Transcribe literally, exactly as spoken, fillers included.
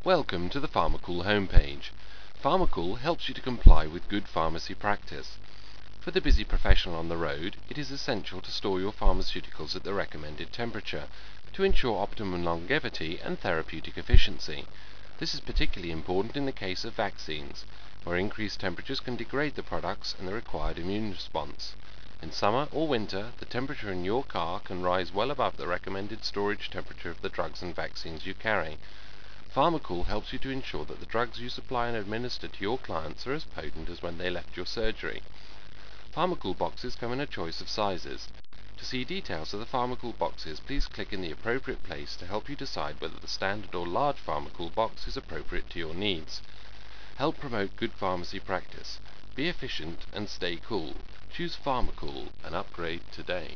Welcome to the Pharmacool homepage. Pharmacool helps you to comply with good pharmacy practice. For the busy professional on the road, it is essential to store your pharmaceuticals at the recommended temperature to ensure optimum longevity and therapeutic efficiency. This is particularly important in the case of vaccines, where increased temperatures can degrade the products and the required immune response. In summer or winter, the temperature in your car can rise well above the recommended storage temperature of the drugs and vaccines you carry. Pharmacool helps you to ensure that the drugs you supply and administer to your clients are as potent as when they left your surgery. Pharmacool boxes come in a choice of sizes. To see details of the Pharmacool boxes, please click in the appropriate place to help you decide whether the standard or large Pharmacool box is appropriate to your needs. Help promote good pharmacy practice. Be efficient and stay cool. Choose Pharmacool and upgrade today.